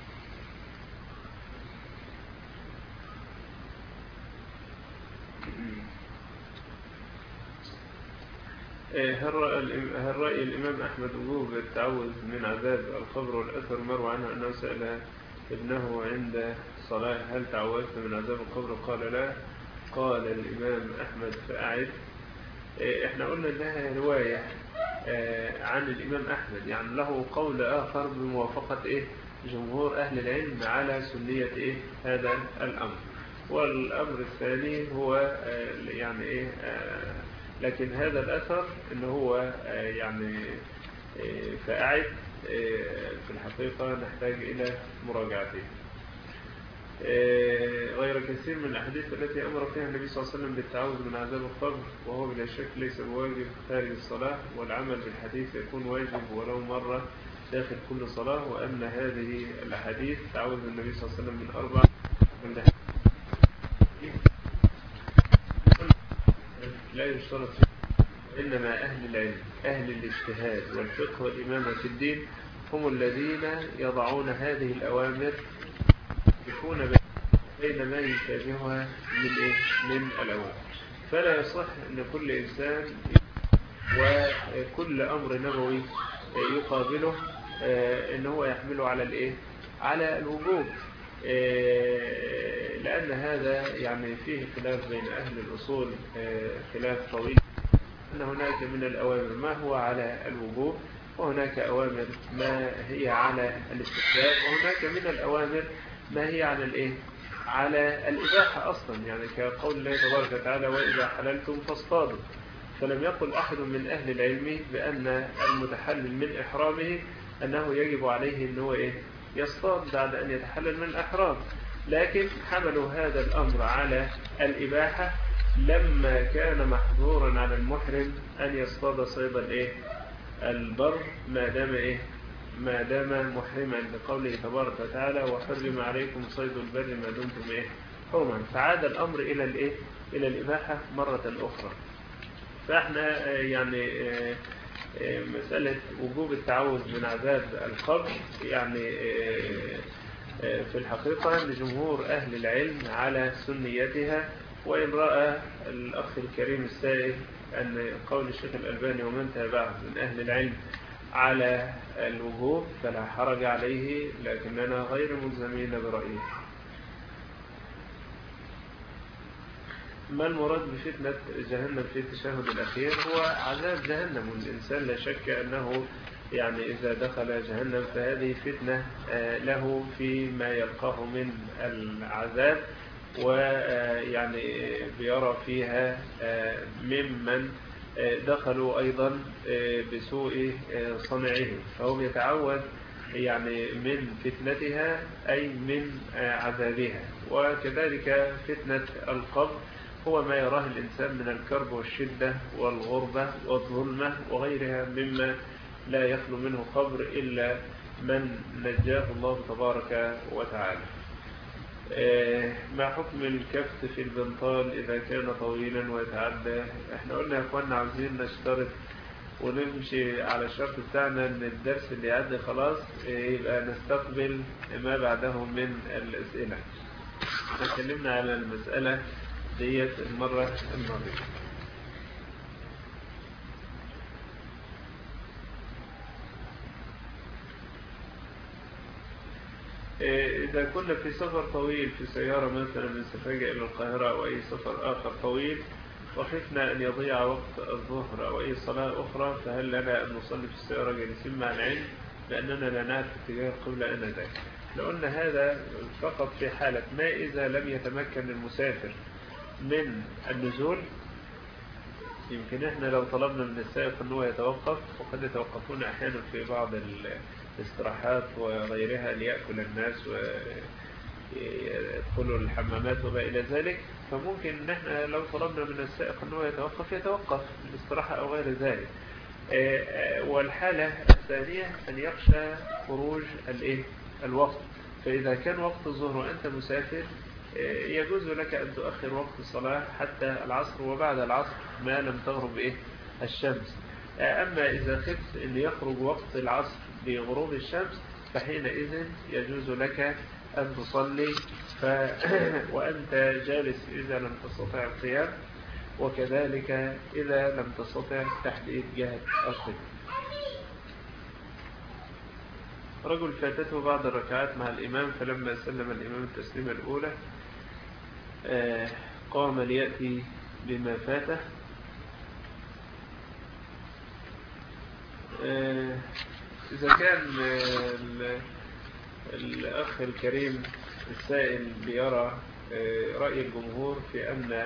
هل رأي الإمام أحمد وجوب التعوذ من عذاب القبر، والأثر مروي عنه أنه سأل ابنه عند صلاة هل تعوذت من عذاب القبر؟ قال لا. قال الإمام أحمد فأعد. احنا قلنا انها رواية عن الإمام أحمد، يعني له قول آخر بموافقة إيه جمهور أهل العلم على سنية إيه هذا الأمر. والأمر الثاني هو يعني إيه لكن هذا الأثر إنه هو يعني فأعد في الحقيقة نحتاج إلى مراجعته. غير كثير من الأحاديث التي أمر فيها النبي صلى الله عليه وسلم بالتعوذ من عذاب القبر، وهو بلا شك ليس بواجب خارج الصلاة، والعمل بالحديث يكون واجب ولو مرة داخل كل صلاة، وأن هذه الأحاديث تعوذ النبي صلى الله عليه وسلم من أربع من لا يشترط فيه، إنما أهل العلم أهل الاجتهاد والفقه والإمامة في الدين هم الذين يضعون هذه الأوامر يكون بين ما يشابهها من إيه؟ من الأوامر. فلا يصح أن كل إنسان وكل أمر نبوي يقابله أنه هو يحمله على الإيه؟ على الوجوب، لأن هذا يعني فيه خلاف بين أهل الأصول، خلاف طويل، أن هناك من الأوامر ما هو على الوجوب، وهناك أوامر ما هي على الاستحباب، وهناك من الأوامر ما هي على الإيه؟ على الإباحة أصلا، يعني كقول الله تبارك وتعالى وإذا حللتم فاصطادوا. فلم يقل أحد من أهل العلم بأن المتحلل من إحرامه أنه يجب عليه أنه إيه؟ يصطاد بعد أن يتحلل من الإحرام، لكن حملوا هذا الأمر على الإباحة لما كان محظورا على المحرم أن يصطاد صيد الإيه؟ البر ما دام إيه؟ ما دام محرما، لقوله تبارك وتعالى وحرم عليكم صيد البر ما دمتم إيه؟ حرما. فعاد الأمر إلى الإيه؟ إلى الإباحة مرة أخرى. فإحنا يعني مسألة وجوب التعوذ من عذاب القبر يعني في الحقيقة لجمهور أهل العلم على سنيتها، وإن رأى الأخ الكريم السائل أن قول الشيخ الألباني ومن تابعه من أهل العلم على الوجوب فلا حرج عليه، لكننا غير ملزمين برأيه. ما المراد بفتنة جهنم في التشهد الأخير؟ هو عذاب جهنم، والإنسان لا شك أنه يعني إذا دخل جهنم فهذه فتنة له فيما يلقاه من العذاب، ويعني بيرى فيها ممن دخلوا أيضا بسوء صنعهم، فهو يتعود يعني من فتنتها أي من عذابها. وكذلك فتنة القبر هو ما يراه الإنسان من الكرب والشدة والغربة والظلمة وغيرها مما لا يخلو منه قبر إلا من نجاه الله تبارك وتعالى. ما حكم الكفت في البنطال إذا كان طويلا ويتعدى؟ احنا قلنا يا اخوانا عاوزين نشترط ونمشي على الشرط بتاعنا ان الدرس اللي يعدي خلاص يبقى نستقبل ما بعده من الأسئلة. تكلمنا على المسألة ديت المرة الماضية. إذا كنا في سفر طويل في سيارة مثلا من سفاجة إلى القاهرة أو أي سفر آخر طويل وخفنا أن يضيع وقت الظهر أو أي صلاة أخرى، فهل لنا أن نصلي في السيارة جالسين مع العلم لأننا لا نعرف اتجاه القبلة آنذاك؟ لو قلنا هذا فقط في حالة ما إذا لم يتمكن المسافر من النزول. يمكن احنا لو طلبنا من السائق أنه يتوقف، وقد يتوقفون أحيانا في بعض الاستراحات وغيرها ليأكل الناس ويدخلوا الحمامات وما إلى ذلك، فممكن نحن لو طلبنا من السائق أنه يتوقف يتوقف الاستراحة أو غير ذلك. والحالة الثانية أن يخشى خروج الوقت، فإذا كان وقت الظهر وأنت مسافر يجوز لك أن تؤخر وقت الصلاة حتى العصر وبعد العصر ما لم تغرب إيه الشمس. أما إذا خفت أن يخرج وقت العصر بغروب الشمس فحينئذ يجوز لك أن تصلي ف... وأنت جالس إذا لم تستطع القيام، وكذلك إذا لم تستطع تحديد جهة القبلة. رجل فاتته بعض الركعات مع الإمام، فلما سلم الإمام التسليمة الأولى قام ليأتي بما فاته. إذا كان الأخ الكريم السائل بيرى رأي الجمهور في أن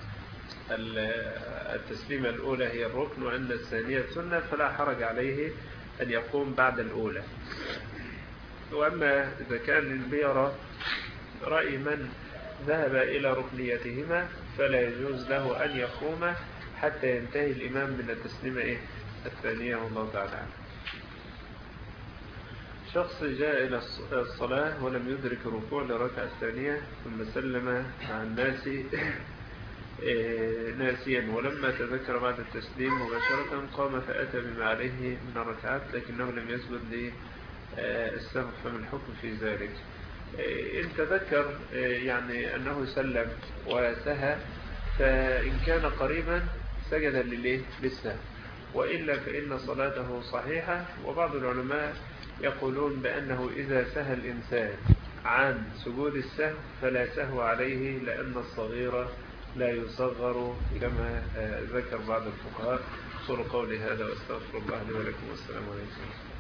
التسليمة الأولى هي الركن وأن الثانية سنة، فلا حرج عليه أن يقوم بعد الأولى. وأما إذا كان بيرى رأي من ذهب إلى ركنيتهما فلا يجوز له أن يقوم حتى ينتهي الإمام من التسليمة الثانية، والله تعالى. شخص جاء إلى الصلاة ولم يدرك الركوع للركعة الثانية ثم سلم مع الناس ناسيا، ولما تذكر بعد التسليم مباشرة قام فأتى بما عليه من الركعات لكنه لم يسجد للسهو، فما الحكم في ذلك؟ إن تذكر يعني أنه سلم وسهى فإن كان قريبا سجد للسهو، وإلا فإن صلاته صحيحة. وبعض العلماء يقولون بأنه إذا سهى الإنسان عن سجود السهو فلا سهو عليه، لأن الصغير لا يصغر كما ذكر بعض الفقهاء. صور قولي هذا واستغفر الله لي ولكم والسلام عليكم.